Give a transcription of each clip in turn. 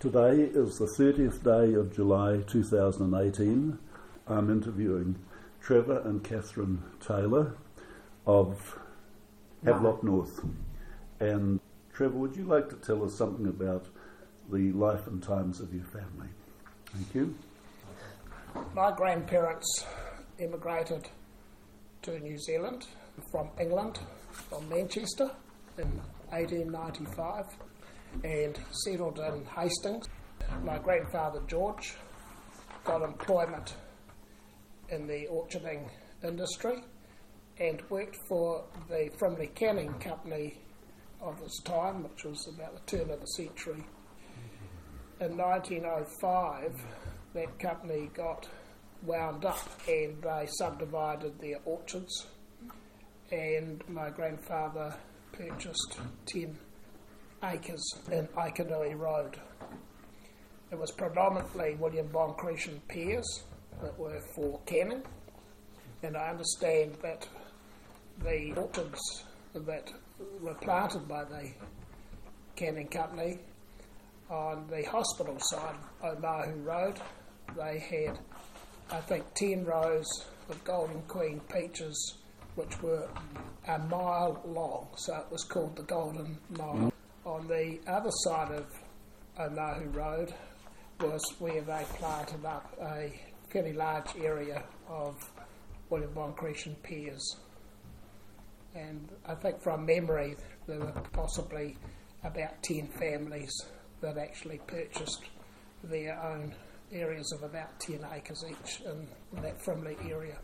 Today is the 30th day of July 2018. I'm interviewing Trevor and Catherine Taylor of Havelock North. And Trevor, would you like to tell us something about the life and times of your family? Thank you. My grandparents immigrated to New Zealand from England, from Manchester in 1895 and settled in Hastings. My grandfather George got employment in the orcharding industry and worked for the Frimley Canning Company of his time, which was about the turn of the century. In 1905, that company got wound up and they subdivided their orchards, and my grandfather purchased 10 acres in Aikanui Road. It was predominantly William Bonkretian pears that were for canning, and I understand that the orchards that were planted by the canning company on the hospital side of Omahu Road, they had, I think, 10 rows of Golden Queen peaches which were a mile long, so it was called the Golden Mile. On the other side of Omahu Road was where they planted up a fairly large area of William Bonkretian pears. And I think from memory there were possibly about 10 families that actually purchased their own areas of about 10 acres each in that Frimley area.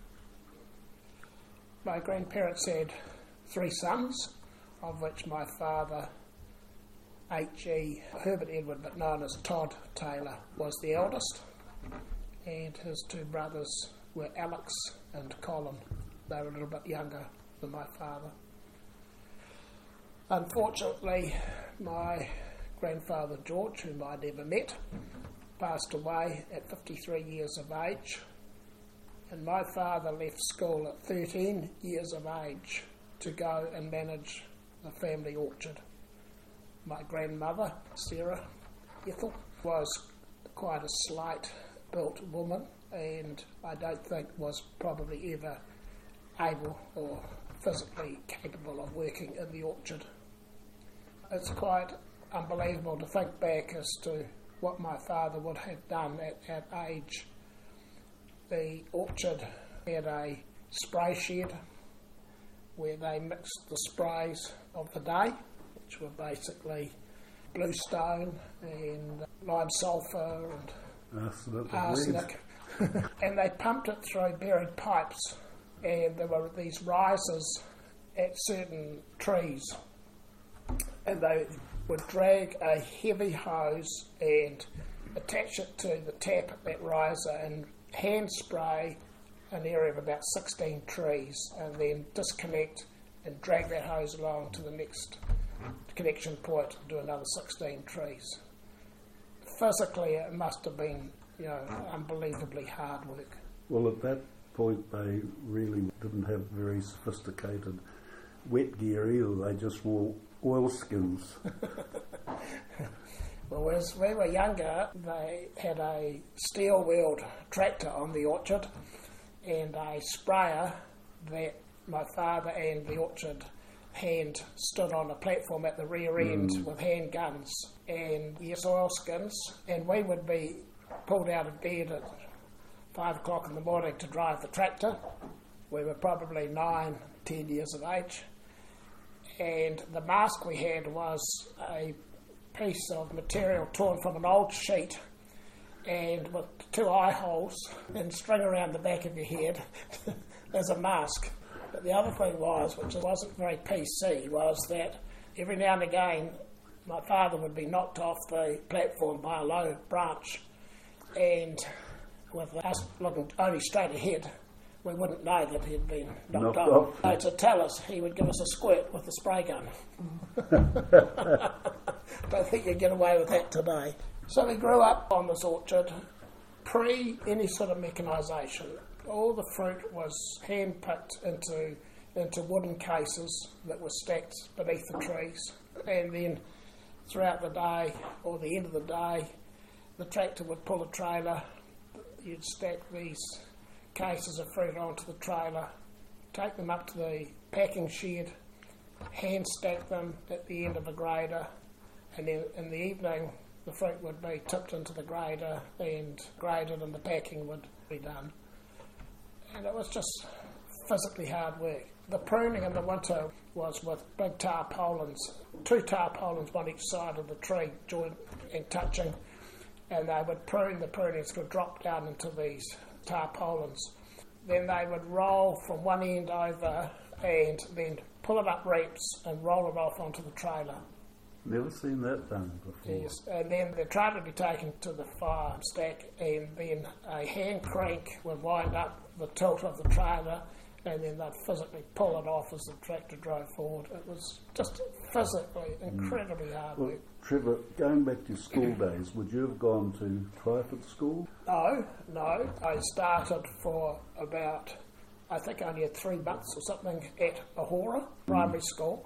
My grandparents had 3 sons, of which my father, H.E. Herbert Edward, but known as Todd Taylor, was the eldest, and his 2 brothers were Alex and Colin. They were a little bit younger than my father. Unfortunately, my grandfather George, whom I never met, passed away at 53 years of age, and my father left school at 13 years of age to go and manage the family orchard. My grandmother, Sarah Ethel, was quite a slight-built woman, and I don't think was probably ever able or physically capable of working in the orchard. It's quite unbelievable to think back as to what my father would have done at that age. The orchard had a spray shed where they mixed the sprays of the day, which were basically bluestone and lime sulphur and arsenic. And they pumped it through buried pipes, and there were these risers at certain trees, and they would drag a heavy hose and attach it to the tap at that riser and hand spray an area of about 16 trees, and then disconnect and drag that hose along to the next connection point and do another 16 trees. Physically, it must have been, unbelievably hard work. Well, at that point, they really didn't have very sophisticated wet gear either. They just wore oilskins. Well, as we were younger, they had a steel-wheeled tractor on the orchard and a sprayer that my father and the orchard hand stood on a platform at the rear end with hand guns and oilskins, and we would be pulled out of bed at 5 o'clock in the morning to drive the tractor. We were probably 9, 10 years of age, and the mask we had was a piece of material torn from an old sheet and with 2 eye holes and string around the back of your head as a mask. But the other thing was, which wasn't very PC, was that every now and again my father would be knocked off the platform by a low branch, and with us looking only straight ahead, we wouldn't know that he'd been knocked off. So to tell us, he would give us a squirt with the spray gun. Don't think you'd get away with that today. So we grew up on this orchard pre any sort of mechanisation. All the fruit was hand-picked into wooden cases that were stacked beneath the trees, and then throughout the day, or the end of the day, the tractor would pull a trailer, you'd stack these cases of fruit onto the trailer, take them up to the packing shed, hand stack them at the end of a grader, and then in the evening the fruit would be tipped into the grader and graded and the packing would be done. And it was just physically hard work. The pruning in the winter was with big tarpaulins, 2 tarpaulins on each side of the tree, joined and touching, and they would prune, the prunings would drop down into these tarpaulins. Then they would roll from one end over and then pull it up reps and roll it off onto the trailer. Never seen that done before. Yes, and then the trailer would be taken to the fire stack, and then a hand crank would wind up the tilt of the trailer, and then they'd physically pull it off as the tractor drove forward. It was just physically incredibly hard work. Trevor, going back to your school days, would you have gone to Twyford School? No. I started for about, I think I only had 3 months or something at Ahora Primary School,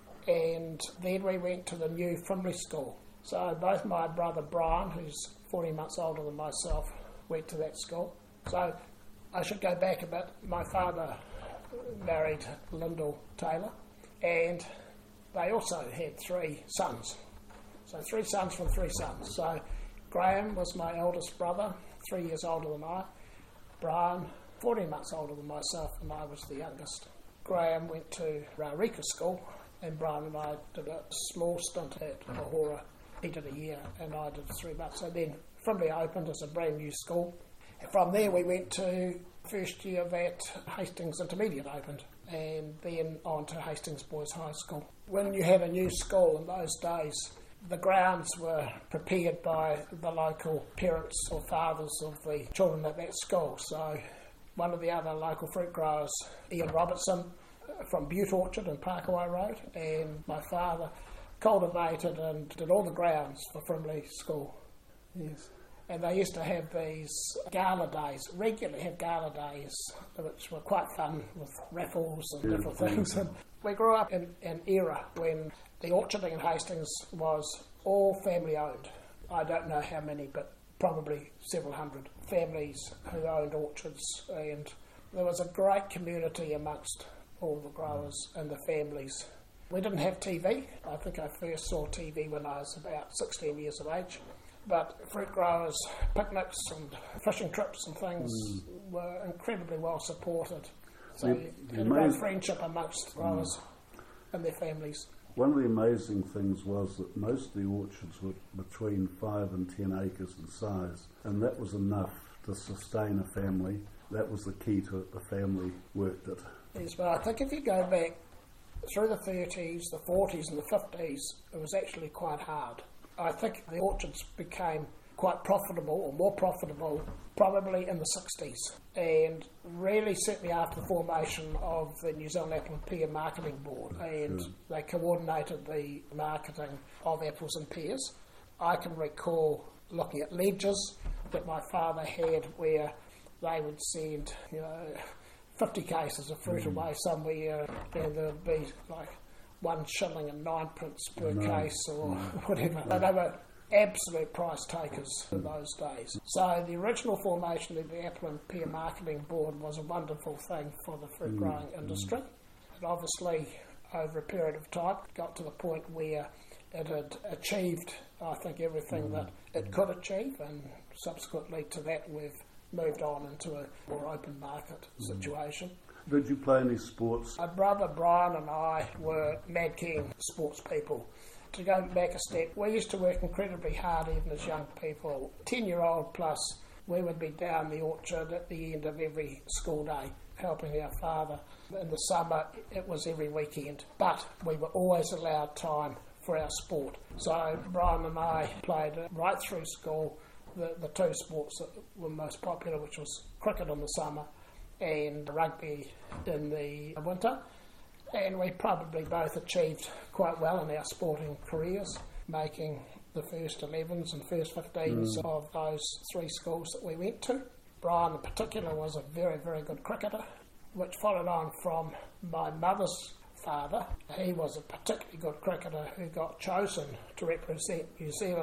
and then we went to the new Frimley School. So both my brother Brian, who's 14 months older than myself, went to that school. So I should go back a bit. My father married Lyndall Taylor, and they also had 3 sons. So 3 sons from 3 sons. So Graham was my eldest brother, 3 years older than I. Brian, 14 months older than myself, and I was the youngest. Graham went to Rarika School, and Brian and I did a small stint at Ahora. He did a year, and I did 3 months. So then Frimley opened as a brand new school. From there we went to first year that Hastings Intermediate opened, and then on to Hastings Boys High School. When you had a new school in those days, the grounds were prepared by the local parents or fathers of the children at that school. So one of the other local fruit growers, Ian Robertson from Butte Orchard and Parkaway Road, and my father cultivated and did all the grounds for Frimley School. Yes. And they used to have these gala days, regularly have gala days, which were quite fun with raffles and different things. And we grew up in an era when the orcharding in Hastings was all family owned. I don't know how many, but probably several hundred families who owned orchards, and there was a great community amongst all the growers and the families. We didn't have TV. I think I first saw TV when I was about 16 years of age. But fruit growers' picnics and fishing trips and things were incredibly well supported. So you had a great friendship amongst growers and their families. One of the amazing things was that most of the orchards were between 5 and 10 acres in size, and that was enough to sustain a family. That was the key to it. The family worked it. Yes, but I think if you go back through the 30s, the 40s and the 50s, it was actually quite hard. I think the orchards became quite profitable, or more profitable, probably in the 60s, and really certainly after the formation of the New Zealand Apple and Pear Marketing Board, and they coordinated the marketing of apples and pears. I can recall looking at ledgers that my father had where they would send 50 cases of fruit away somewhere, and there would be like 1 shilling and 9p per case or whatever. They were absolute price takers in those days. So the original formation of the Apple and Pear Marketing Board was a wonderful thing for the fruit growing industry. And obviously, over a period of time, it got to the point where it had achieved, I think, everything that it could achieve, and subsequently to that we've moved on into a more open market situation. Did you play any sports? My brother Brian and I were mad keen sports people. To go back a step, we used to work incredibly hard even as young people. 10-year-old plus, we would be down the orchard at the end of every school day helping our father. In the summer, it was every weekend, but we were always allowed time for our sport. So Brian and I played right through school the 2 sports that were most popular, which was cricket in the summer and rugby in the winter, and we probably both achieved quite well in our sporting careers, making the first 11s and first 15s of those 3 schools that we went to. Brian in particular was a very, very good cricketer, which followed on from my mother's father. He was a particularly good cricketer who got chosen to represent New Zealand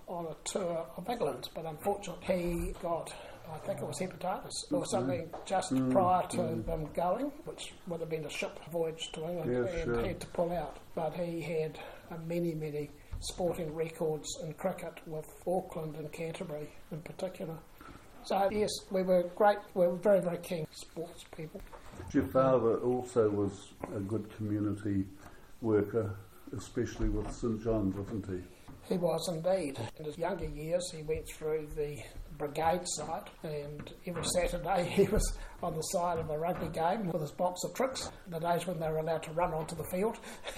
on a tour of England, but unfortunately he got, I think it was hepatitis or something just prior to them going, which would have been a ship voyage to England, and had to pull out. But he had many sporting records in cricket with Auckland and Canterbury in particular. So yes, we were very, very keen sports people. Your father also was a good community worker, especially with St John, wasn't he? He was indeed. In his younger years, he went through the brigade side, and every Saturday he was on the side of a rugby game with his box of tricks, the days when they were allowed to run onto the field.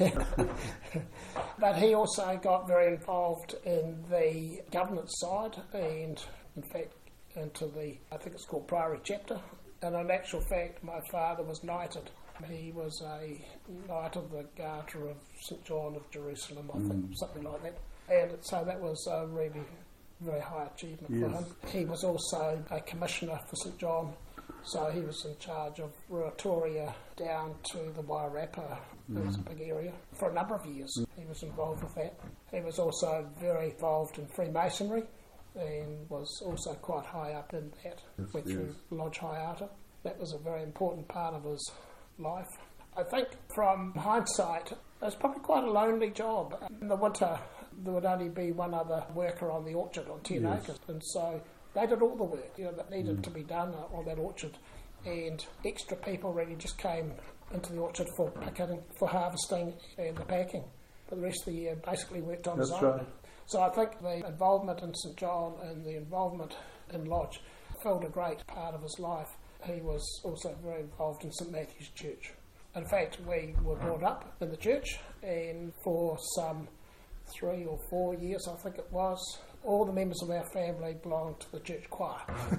But he also got very involved in the governance side, and in fact into the, I think it's called Priory Chapter. And in actual fact, my father was knighted. He was a Knight of the Garter of St John of Jerusalem, I think, something like that. And so that was a really very high achievement for him. He was also a commissioner for St John, so he was in charge of Ruatoria down to the Wairarapa. It was a big area. For a number of years he was involved with that. He was also very involved in Freemasonry and was also quite high up in that. Went through Lodge Hiata. That was a very important part of his life. I think from hindsight, it was probably quite a lonely job. In the winter, there would only be one other worker on the orchard on 10 acres, and so they did all the work that needed to be done on that orchard, and extra people really just came into the orchard for picking, for harvesting and the packing. But the rest of the year basically worked on his own. Right. So I think the involvement in St John and the involvement in Lodge filled a great part of his life. He was also very involved in St Matthew's Church. In fact, we were brought up in the church, and for some 3 or 4 years, I think it was, all the members of our family belonged to the church choir.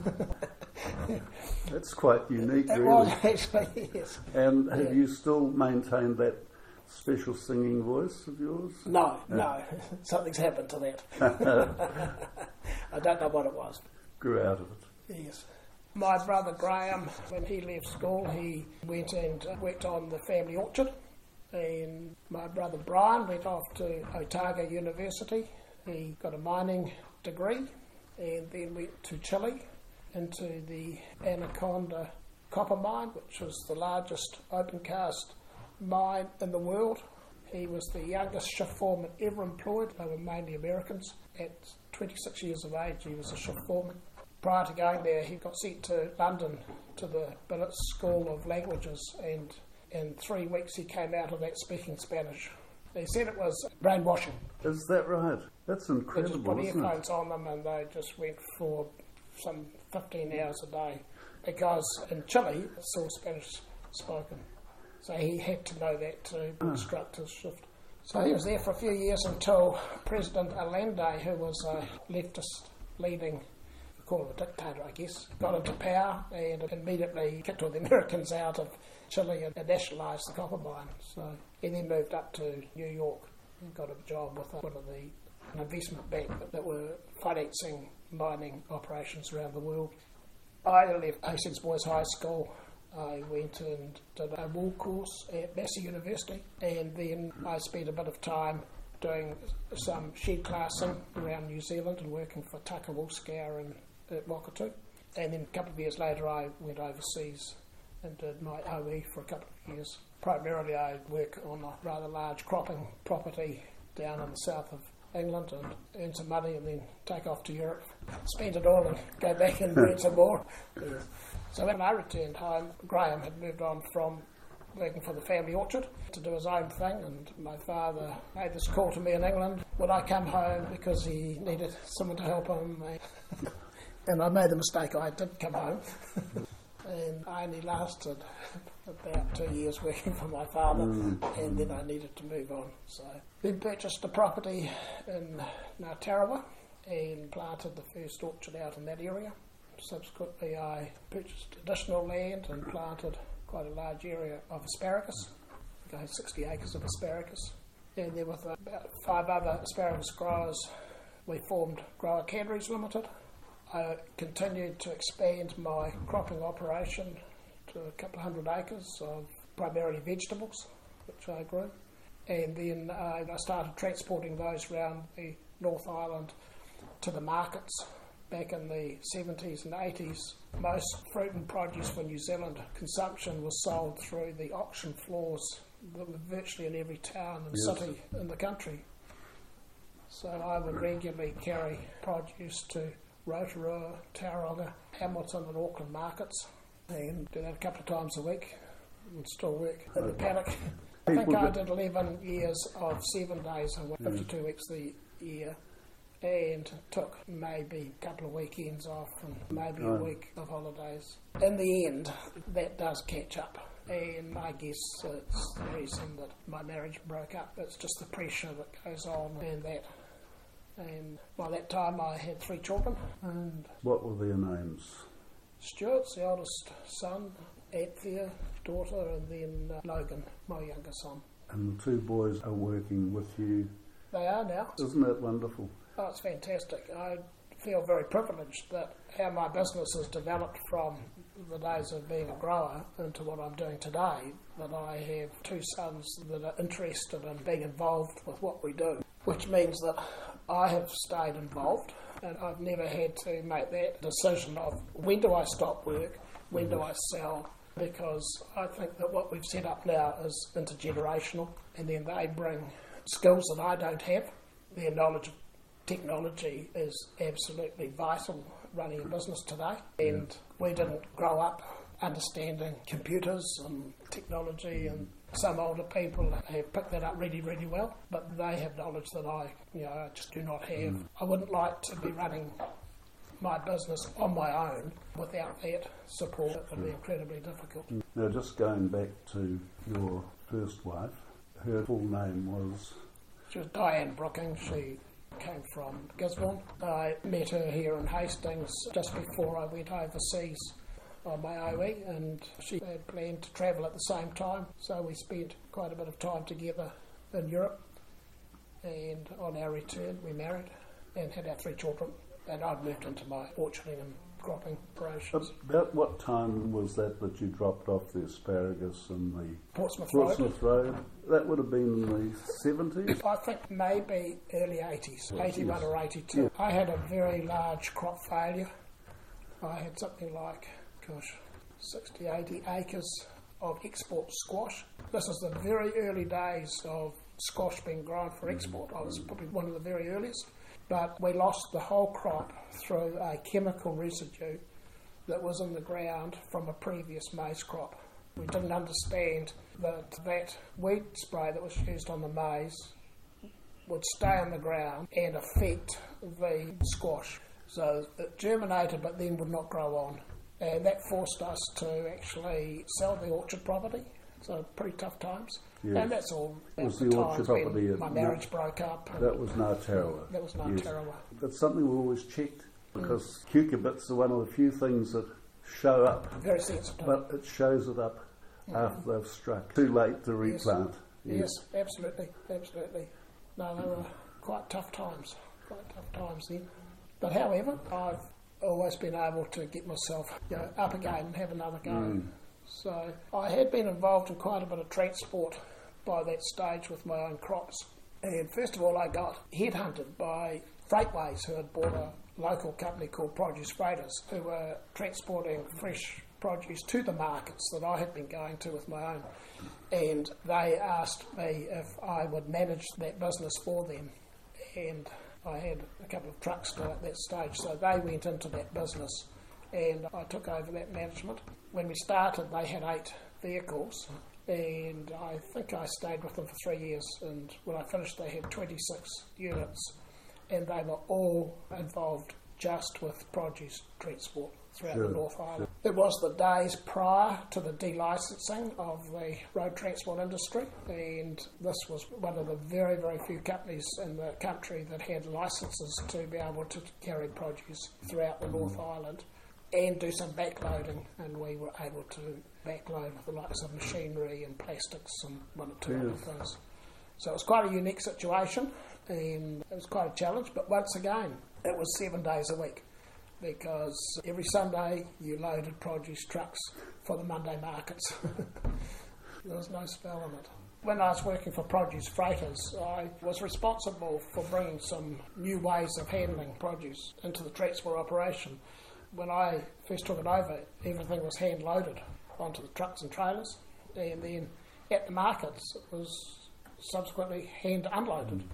That's quite unique, It really. was actually, yes. And have you still maintained that special singing voice of yours? No, something's happened to that. I don't know what it was. Grew out of it. Yes. My brother Graham, when he left school, he went and worked on the family orchard. And my brother Brian went off to Otago University. He got a mining degree and then went to Chile into the Anaconda copper mine, which was the largest open cast mine in the world. He was the youngest shift foreman ever employed. They were mainly Americans. At 26 years of age, he was a shift foreman. Prior to going there, he got sent to London to the Billets School of Languages, and in 3 weeks he came out of that speaking Spanish. They said it was brainwashing. Is that right? That's They incredible, just put isn't it? earphones on them and they just went for some 15 hours a day, because in Chile it's all Spanish spoken. So he had to know that to instruct his shift. So he was there for a few years until President Allende, who was a leftist leading, call him a dictator I guess, got into power and immediately kicked all the Americans out of Chile and nationalised the copper mine. So he then moved up to New York and got a job with one of an investment bank that were financing mining operations around the world. I left Hastings Boys High School. I went and did a wool course at Massey University, and then I spent a bit of time doing some shed classing around New Zealand and working for Tucker Woolscour at Wakatu. And then a couple of years later I went overseas and did my OE for a couple of years. Primarily I work on a rather large cropping property down in the south of England and earn some money and then take off to Europe, spend it all and go back and earn some more. Yes. So when I returned home, Graham had moved on from working for the family orchard to do his own thing, and my father made this call to me in England. Would I come home because he needed someone to help him? And I made the mistake, I did come home. And I only lasted about 2 years working for my father, and then I needed to move on. So then purchased a property in Ngātarawa and planted the first orchard out in that area. Subsequently I purchased additional land and planted quite a large area of asparagus. I had 60 acres of asparagus. And then with about 5 other asparagus growers, we formed Grower Canneries Limited. I continued to expand my cropping operation to a couple of 100 acres of primarily vegetables, which I grew. And then I started transporting those around the North Island to the markets. Back in the 70s and 80s, most fruit and produce for New Zealand consumption was sold through the auction floors that were virtually in every town and city in the country. So I would regularly carry produce to Rotorua, Tauranga, Hamilton and Auckland markets, and do that a couple of times a week and still work in the paddock. I think I did 11 years of 7 days and 52 weeks a year, and took maybe a couple of weekends off and maybe a week of holidays. In the end, that does catch up, and I guess it's the reason that my marriage broke up. It's just the pressure that goes on and that. And by that time I had 3 children. And what were their names? Stuart's the eldest son, Anthea, daughter, and then Logan, my younger son. And the 2 boys are working with you? They are now. Isn't that wonderful? Oh, it's fantastic. I feel very privileged that how my business has developed from the days of being a grower into what I'm doing today, that I have 2 sons that are interested in being involved with what we do, which means that I have stayed involved, and I've never had to make that decision of when do I stop work, when do I sell, because I think that what we've set up now is intergenerational, and then they bring skills that I don't have. Their knowledge of technology is absolutely vital running a business today, and we didn't grow up understanding computers and technology, and some older people have picked that up really, really well, but they have knowledge that I just do not have. I wouldn't like to be running my business on my own without that support. It would be incredibly difficult. Now, just going back to your first wife, her full name was? She was Diane Brooking. She came from Gisborne. I met her here in Hastings just before I went overseas on my OE, and she had planned to travel at the same time, so we spent quite a bit of time together in Europe, and on our return we married and had our 3 children, and I'd moved into my orcharding and cropping operations. About what time was that you dropped off the asparagus and the Portsmouth Road? That would have been in the 70s? I think maybe early 80s, 81 or 82. Yeah. I had a very large crop failure. I had something like 60, 80 acres of export squash. This is the very early days of squash being grown for export. I was probably one of the very earliest. But we lost the whole crop through a chemical residue that was in the ground from a previous maize crop. We didn't understand that weed spray that was used on the maize would stay on the ground and affect the squash. So it germinated but then would not grow on. And that forced us to actually sell the orchard property. So pretty tough times. Yes. And that's all. That was the orchard property. My marriage broke up. That was Ngātarewa. That was Ngātarewa. Yes. That's something we always checked, because cucurbits are one of the few things that show up. Very sensitive. But it shows it up after they've struck. Too late to replant. Yes, absolutely. No, they were quite tough times then. But however, I've always been able to get myself up again and have another go. So I had been involved in quite a bit of transport by that stage with my own crops. And first of all, I got headhunted by Freightways, who had bought a local company called Produce Freighters, who were transporting fresh produce to the markets that I had been going to with my own. And they asked me if I would manage that business for them. And I had a couple of trucks still at that stage, so they went into that business and I took over that management. When we started, they had 8 vehicles, and I think I stayed with them for 3 years, and when I finished they had 26 units, and they were all involved just with produce transport throughout the North Island. It was the days prior to the delicensing of the road transport industry, and this was one of the very, very few companies in the country that had licences to be able to carry produce throughout the North Island and do some backloading, and we were able to backload with the likes of machinery and plastics and 1 or 2 other things. So it was quite a unique situation, and it was quite a challenge, but once again, it was 7 days a week, because every Sunday you loaded produce trucks for the Monday markets. There was no spell in it. When I was working for Produce Freighters, I was responsible for bringing some new ways of handling produce into the transport operation. When I first took it over, everything was hand-loaded onto the trucks and trailers, and then at the markets it was subsequently hand-unloaded.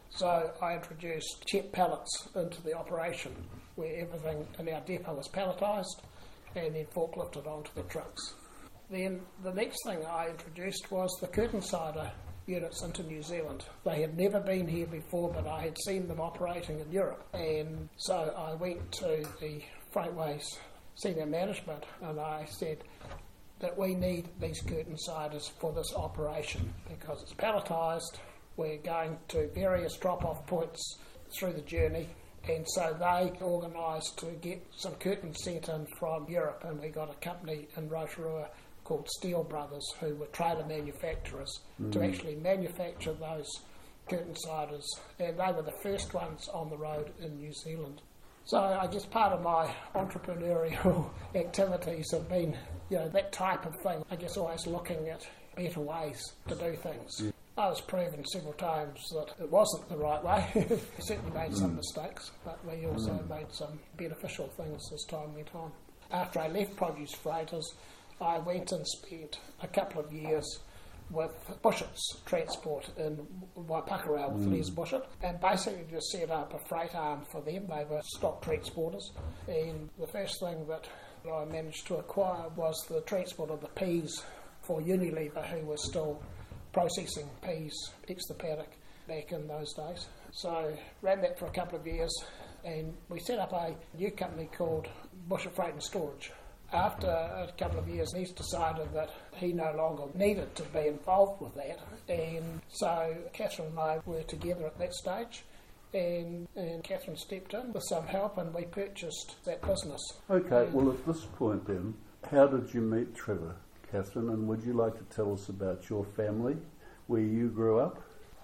So I introduced CHEP pallets into the operation, where everything in our depot was palletised and then forklifted onto the trucks. Then the next thing I introduced was the curtain cider units into New Zealand. They had never been here before, but I had seen them operating in Europe. And so I went to the Freightways senior management and I said that we need these curtain ciders for this operation because it's palletised. We're going to various drop-off points through the journey. And so they organised to get some curtains sent in from Europe, and we got a company in Rotorua called Steel Brothers, who were trailer manufacturers, to actually manufacture those curtain ciders, and they were the first ones on the road in New Zealand. So I guess part of my entrepreneurial activities have been, that type of thing. I guess always looking at better ways to do things. Yeah. I was proven several times that it wasn't the right way. We certainly made some mistakes, but we also made some beneficial things as time went on. After I left Produce Freighters, I went and spent a couple of years with Bushett's Transport in Waipakarau with Les Bushett, and basically just set up a freight arm for them. They were stock transporters, and the first thing that I managed to acquire was the transport of the peas for Unilever, who was still processing peas ex the paddock back in those days. So ran that for a couple of years, and we set up a new company called Bushett Freight and Storage. After a couple of years, he's decided that he no longer needed to be involved with that, and so Catherine and I were together at that stage, and Catherine stepped in with some help, and we purchased that business. Okay, well at this point then, how did you meet Trevor, Catherine, and would you like to tell us about your family, where you grew up?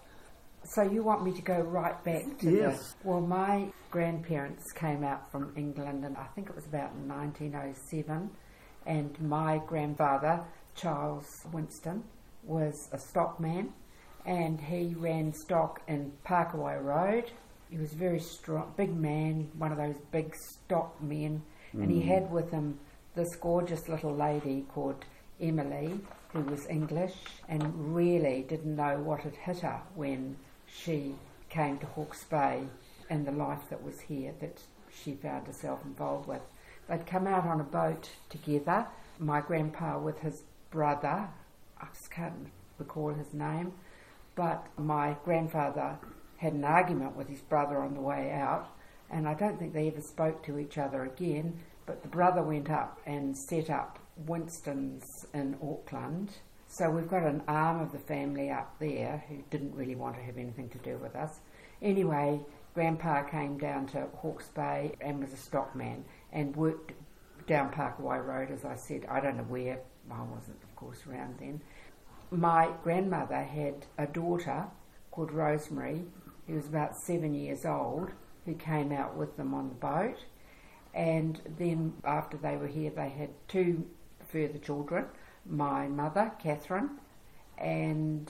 So you want me to go right back to Yes. Well, my grandparents came out from England, and I think it was about 1907, and my grandfather, Charles Winston, was a stockman, and he ran stock in Parkaway Road. He was a very strong, big man, one of those big stock men, and he had with him this gorgeous little lady called Emily, who was English and really didn't know what had hit her when she came to Hawke's Bay and the life that was here that she found herself involved with. They'd come out on a boat together, my grandpa with his brother, I just can't recall his name, but my grandfather had an argument with his brother on the way out, and I don't think they ever spoke to each other again, but the brother went up and set up Winston's in Auckland. So we've got an arm of the family up there who didn't really want to have anything to do with us. Anyway, Grandpa came down to Hawke's Bay and was a stockman and worked down Parkaway Road, as I said. I don't know where, I wasn't, of course, around then. My grandmother had a daughter called Rosemary, who was about 7 years old, who came out with them on the boat. And then after they were here, they had two further children, my mother, Catherine, and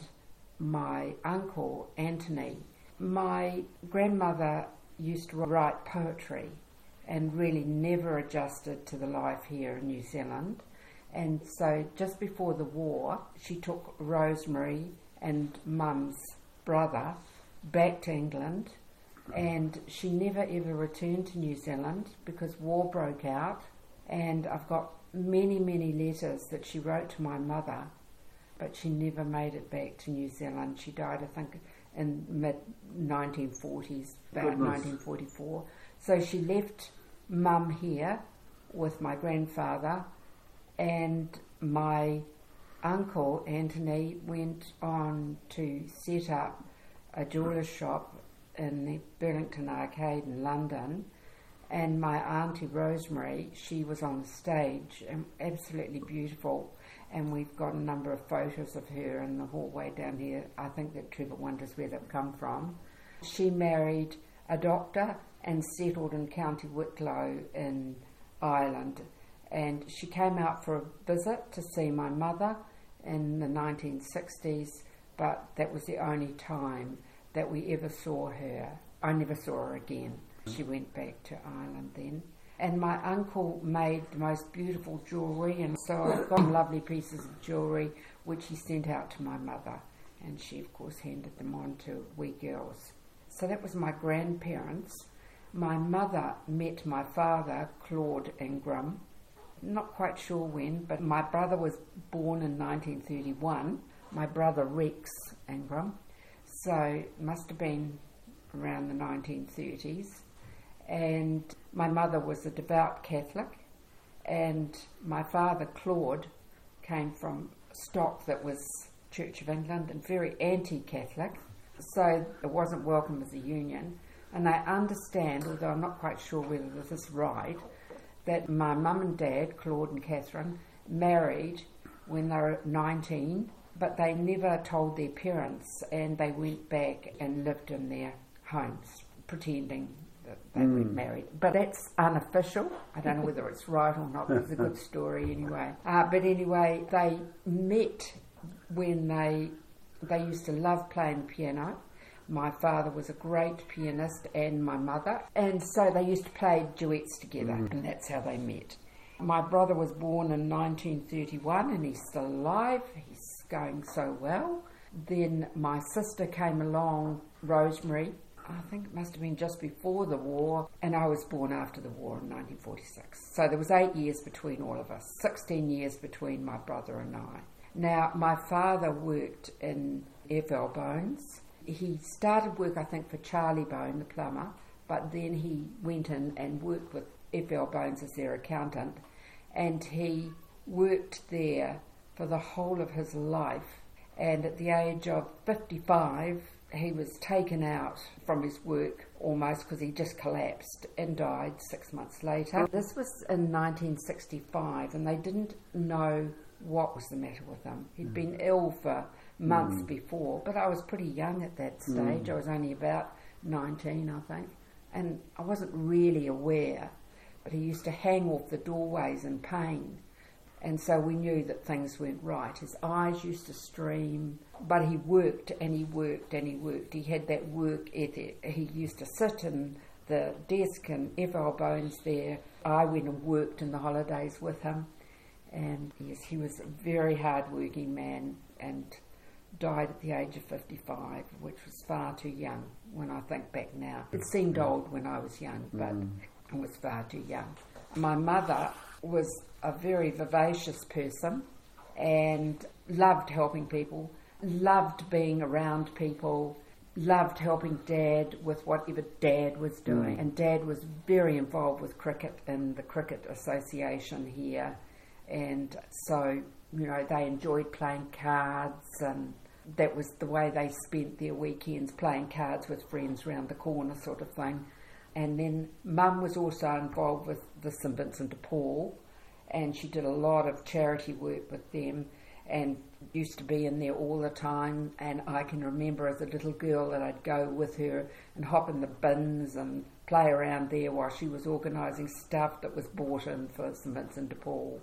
my uncle, Anthony. My grandmother used to write poetry and really never adjusted to the life here in New Zealand. And so just before the war, she took Rosemary and Mum's brother back to England, and she never ever returned to New Zealand because war broke out. And I've got many, many letters that she wrote to my mother, but she never made it back to New Zealand. She died, I think, in mid-1940s, about 1944. So she left Mum here with my grandfather, and my uncle, Anthony, went on to set up a jeweller's shop in the Burlington Arcade in London. And my auntie Rosemary, she was on the stage, absolutely beautiful, and we've got a number of photos of her in the hallway down here. I think that Trevor wonders where they've come from. She married a doctor and settled in County Wicklow in Ireland, and she came out for a visit to see my mother in the 1960s but that was the only time that we ever saw her. I never saw her again. She went back to Ireland then. And my uncle made the most beautiful jewellery, and so I've got lovely pieces of jewellery which he sent out to my mother, and she of course handed them on to we girls. So that was my grandparents. My mother met my father, Claude Ingram, not quite sure when, but my brother was born in 1931, my brother Rex Ingram, so it must have been around the 1930s. And my mother was a devout Catholic, and my father, Claude, came from stock that was Church of England and very anti-Catholic, so it wasn't welcome as a union. And I understand, although I'm not quite sure whether this is right, that my mum and dad, Claude and Catherine, married when they were 19, but they never told their parents, and they went back and lived in their homes, pretending that they were married. But that's unofficial. I don't know whether it's right or not, but it's a good story anyway. But anyway, they met when they used to love playing piano. My father was a great pianist, and my mother, and so they used to play duets together, and that's how they met. My brother was born in 1931, and he's still alive. He's going so well. Then my sister came along, Rosemary, I think it must have been just before the war, and I was born after the war in 1946. So there was 8 years between all of us, 16 years between my brother and I. Now, my father worked in F.L. Bones. He started work, I think, for Charlie Bone, the plumber, but then he went in and worked with F.L. Bones as their accountant, and he worked there for the whole of his life. And at the age of 55, he was taken out from his work almost because he just collapsed and died 6 months later. This was in 1965, and they didn't know what was the matter with him. He'd been ill for months before, but I was pretty young at that stage. I was only about 19, I think, and I wasn't really aware, but he used to hang off the doorways in pain, and so we knew that things weren't right. His eyes used to stream, but he worked and he worked and he worked. He had that work ethic. He used to sit in the desk in F.L. Bones there. I went and worked in the holidays with him, and yes, he was a very hard-working man and died at the age of 55, which was far too young when I think back now. It seemed old when I was young, but it was far too young. My mother was a very vivacious person and loved helping people, loved being around people, loved helping Dad with whatever Dad was doing. And Dad was very involved with cricket in the Cricket Association here, and so, you know, they enjoyed playing cards, and that was the way they spent their weekends, playing cards with friends round the corner sort of thing. And then Mum was also involved with the St Vincent de Paul, and she did a lot of charity work with them and used to be in there all the time. And I can remember as a little girl that I'd go with her and hop in the bins and play around there while she was organising stuff that was bought in for St Vincent de Paul.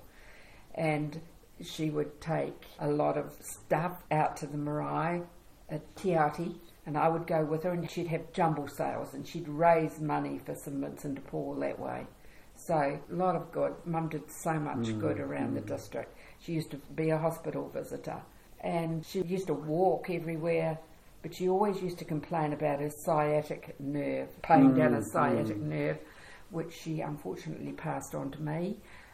And she would take a lot of stuff out to the marae at Te Ati, and I would go with her, and she'd have jumble sales, and she'd raise money for St Vincent de Paul that way. So a lot of good. Mum did so much good around the district. She used to be a hospital visitor, and she used to walk everywhere, but she always used to complain about her sciatic nerve, pain down her sciatic nerve, which she unfortunately passed on to me.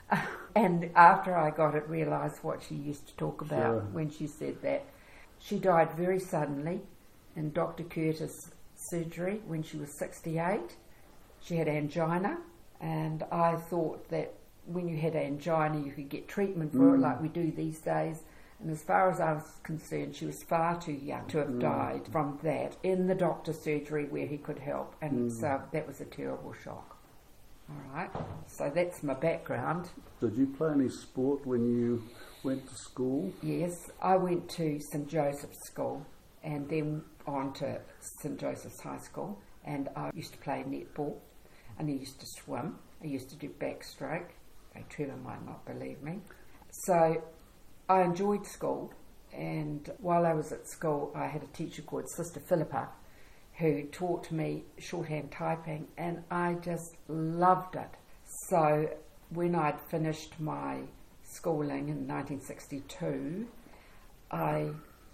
And after I got it, realised what she used to talk about when she said that. She died very suddenly in Dr. Curtis' surgery when she was 68. She had angina, and I thought that when you had angina you could get treatment for it like we do these days. And as far as I was concerned, she was far too young to have died from that in the doctor's surgery where he could help. And so that was a terrible shock. All right, so that's my background. Did you play any sport when you went to school? Yes, I went to St Joseph's School and then on to St Joseph's High School, and I used to play netball, and I used to swim. I used to do backstroke. Trevor might not believe me. So I enjoyed school, And while I was at school, I had a teacher called Sister Philippa who taught me shorthand typing, and I just loved it. So when I'd finished my schooling in 1962, I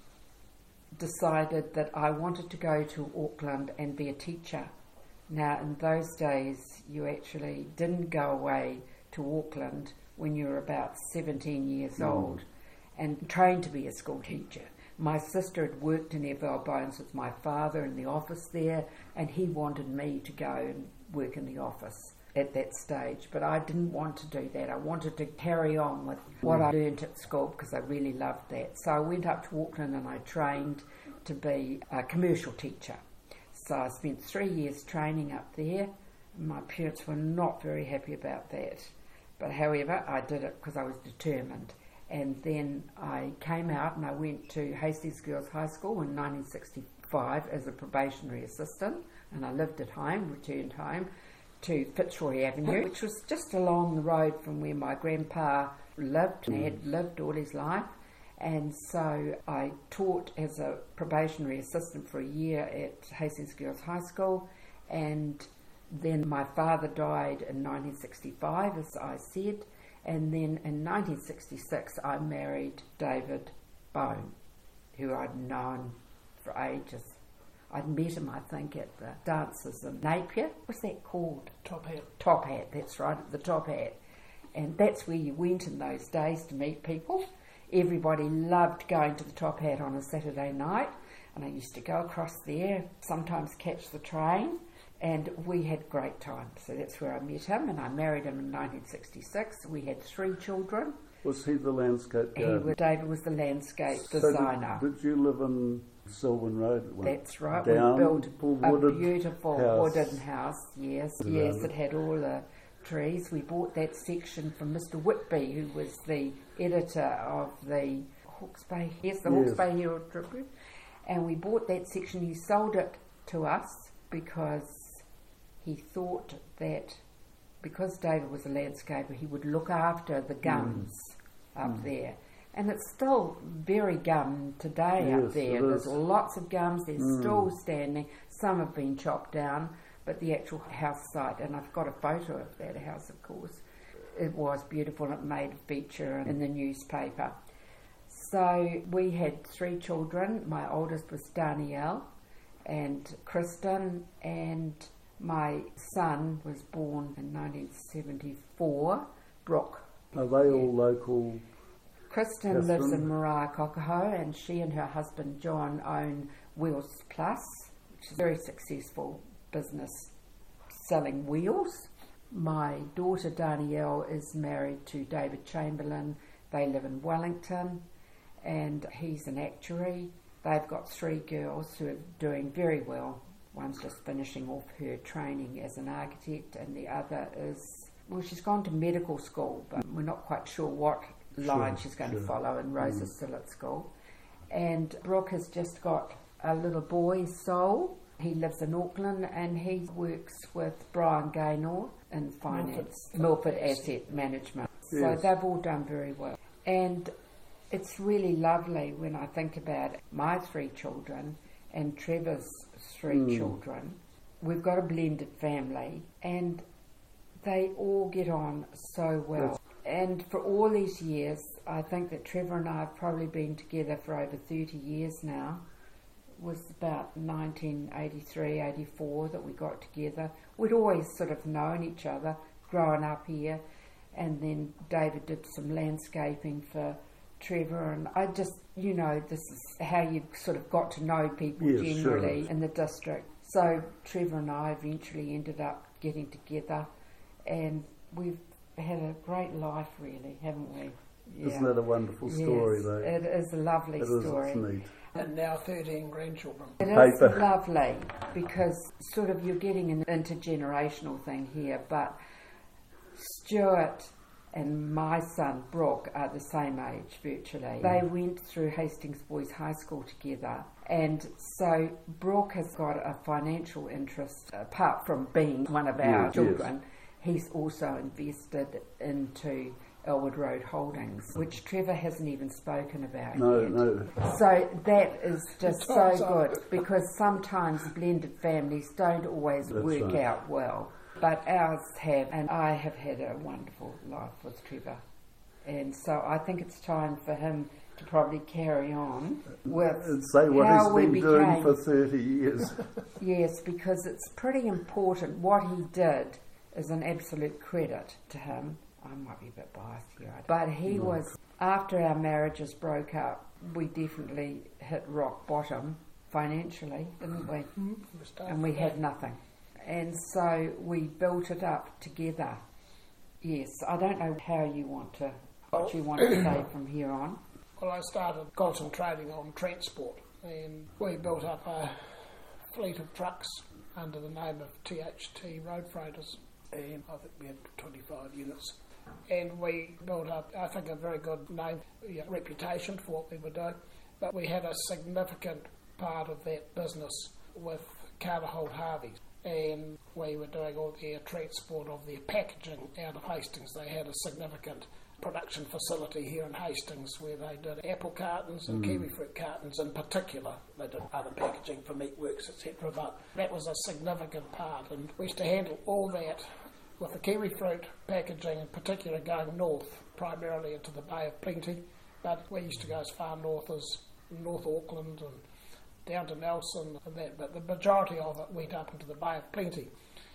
decided that I wanted to go to Auckland and be a teacher. Now, in those days, you actually didn't go away to Auckland when you were about 17 years old and trained to be a school teacher. My sister had worked in Everard Bones with my father in the office there, and he wanted me to go and work in the office at that stage, but I didn't want to do that. I wanted to carry on with what I learnt at school because I really loved that. So I went up to Auckland and I trained to be a commercial teacher. So I spent 3 years training up there. My parents were not very happy about that, but however I did it because I was determined. And then I came out and I went to Hastings Girls High School in 1965 as a probationary assistant, and I lived at home, returned home to Fitzroy Avenue, which was just along the road from where my grandpa lived and had lived all his life. And so I taught as a probationary assistant for a year at Hastings Girls High School, and then my father died in 1965, as I said, and then in 1966 I married David Bone, who I'd known for ages. I'd met him, I think, at the dances in Napier. What's that called? Top Hat. Top Hat, that's right, at the Top Hat. And that's where you went in those days to meet people. Everybody loved going to the Top Hat on a Saturday night, and I used to go across there, sometimes catch the train, and we had great time. So that's where I met him, and I married him in 1966. We had 3 children. Was he the landscape gardener? David was the landscape designer. So did you live in Sylvan Road? That's right. Down, we built a beautiful house. wooden house, yes. Yes, it had all the trees. We bought that section from Mr. Whitby, who was the editor of the Hawke's Bay, Hawke's Bay Herald Tribune. And we bought that section. He sold it to us because he thought that because David was a landscaper, he would look after the gums up there. And it's still very gum today up there. There's lots of gums. They're still standing. Some have been chopped down, but the actual house site, and I've got a photo of that house, of course. It was beautiful. It made a feature in the newspaper. So we had 3 children. My oldest was Danielle and Kristen, and my son was born in 1974, Brooke. Are they all local? Kristen lives in Mariah-Kokoho, and she and her husband John own Wheels Plus, which is a very successful business selling wheels. My daughter Danielle is married to David Chamberlain. They live in Wellington, and he's an actuary. They've got 3 girls who are doing very well. One's just finishing off her training as an architect, and the other is, well, she's gone to medical school, but we're not quite sure what line she's going to follow, and Rosa's still at school. And Brooke has just got a little boy, Sol. He lives in Auckland, and he works with Brian Gaynor in finance, Milford Asset Management. So they've all done very well. And it's really lovely when I think about my 3 children and Trevor's 3 children. We've got a blended family, and they all get on so well. And for all these years, I think that Trevor and I have probably been together for over 30 years now. It was about 1983, 84 that we got together. We'd always sort of known each other, growing up here. And then David did some landscaping for Trevor, and I just, this is how you sort of got to know people generally in the district. So Trevor and I eventually ended up getting together, and we've had a great life, really, haven't we? Yeah. Isn't that a wonderful story, though? It is a lovely story. It's neat. And now 13 grandchildren. It is lovely because sort of you're getting an intergenerational thing here, but Stuart and my son Brooke are the same age virtually. They went through Hastings Boys High School together, and so Brooke has got a financial interest apart from being one of our children. He's also invested into Elwood Road Holdings, which Trevor hasn't even spoken about No, yet. no. So that is just so good, because sometimes blended families don't always That's work right. out well, but ours have, and I have had a wonderful life with Trevor. And so I think it's time for him to probably carry on with And say what how he's we been doing became- for 30 years. Yes, because it's pretty important. What he did is an absolute credit to him. I might be a bit biased here, but he was, after our marriages broke up, we definitely hit rock bottom financially, didn't we? And we had nothing. And so we built it up together. Yes, I don't know how you want to, what you want to say from here on. Well, I started concentrating on transport, and we built up a fleet of trucks under the name of THT Road Freighters, and I think we had 25 units. And we built up, I think, a very good name, reputation for what we were doing. But we had a significant part of that business with Carter Holt Harvey's, and we were doing all their transport of their packaging out of Hastings. They had a significant production facility here in Hastings where they did apple cartons and kiwi fruit cartons in particular. They did other packaging for meatworks, etc. But that was a significant part, and we used to handle all that with the kiwi fruit packaging in particular going north, primarily into the Bay of Plenty. But we used to go as far north as North Auckland and down to Nelson and that, but the majority of it went up into the Bay of Plenty.